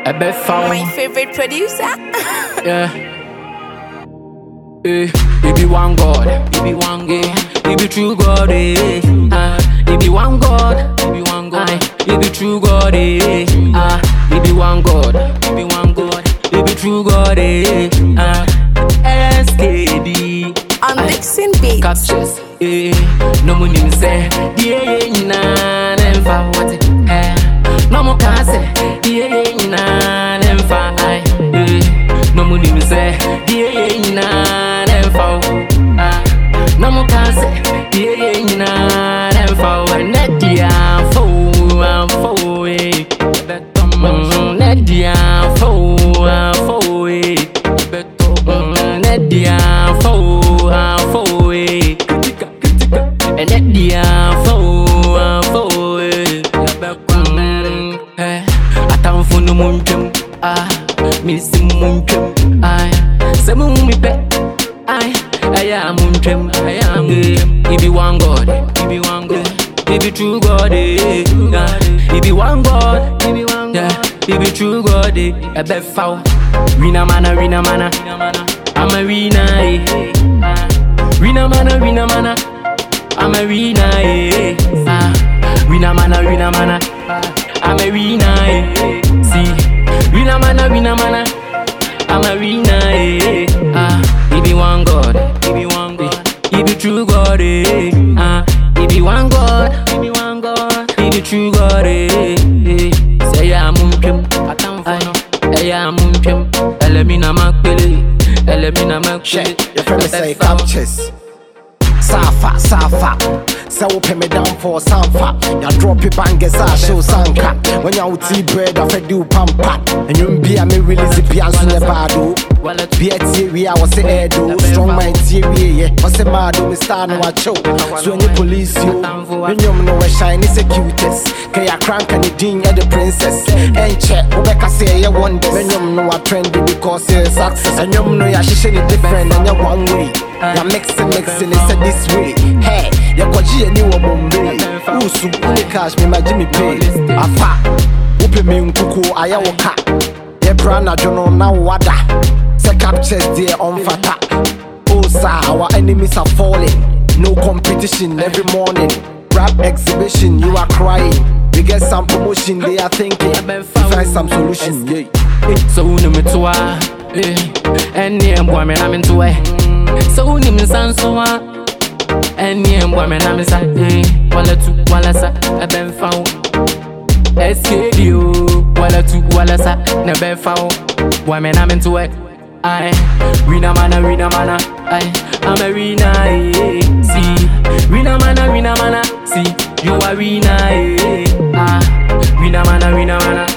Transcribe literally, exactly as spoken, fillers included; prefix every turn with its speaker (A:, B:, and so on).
A: a bit foul.
B: My favorite producer.
A: Yeah. Eh, he be one God, he be one God, he be true God, eh. Ah, he be one God, he be one God, he be true God, eh. Ah, he be one God, he be one God, he be true God, eh. Ah, S K D.
B: I'm mixing beats.
A: Captures, eh. No money me say, yeah, na never what it, eh. No more can say, yeah, na never I, eh. No money me say, yeah, na. Ah, no more can say, yeah, nah, them for a net, yeah, for, I'm for it. Net, yeah, for, I'm for it. Net, yeah, for, I'm for it. And net, yeah, for, I'm for it. I town for the moon, ah, miss the moon, I, some me pet. I, I am Munchem, I am He be one God, he be one God, he be true God, eh. He be one God, he be one God, he be true God, eh. A bit foul, Rina mana, Rina mana, I'm a Rina, eh. Rina mana, Rina mana, I'm a Rina, eh. Rina mana, Rina mana, I'm a Rina, eh. See, Rina mana, Rina mana, I'm a Rina, eh. Ah. He be one God, he be one God, he be true God, eh. Ah, he be one God, he be one God, he be true God, eh. Say ya mumpim, atam fono, say ya mumpim. Elemina makpele, elemina makpele.
C: Your friend say captures. Safa, Safa. So open me down for Sanfa. Ya drop it bangers, I show Sanka. When you out tea bread, I fed you pampa. And you be a me release the piano in the bado. Be a theory, I was a edo. Strong mind theory, yeah. Was a mado, me star no a choke. So when you police you, when you know a shiny securities. Kaya crank and the dean at the princess. And check, Rebecca say you wonder. When you know a trendy because it's success. And you know you're shishing different and you're one way. You're mixing, mixing, it's a this way. Hey, you're Koji and you are Bombay. Usu, Uni Cash, me my Jimmy Pay. Afa, Upe me unkuku, ayawoka. Ye brana jono na wada. Se captures there on fata. Oh, sir, our enemies are falling. No competition every morning. Rap exhibition, you are crying. We get some promotion, they are thinking. Find some solution, yeah.
A: So, no me to eh. And yeah, boy, man, I'm into it. So nim san so a eni embo me na me sa eh wala tu wala sa e ben fa o S K D o wala tu wala sa na ben fa o boy me na me to it I Rina mana Rina mana I I'm a Rina eh see Rina mana Rina mana see you are Rina eh ah Rina mana Rina mana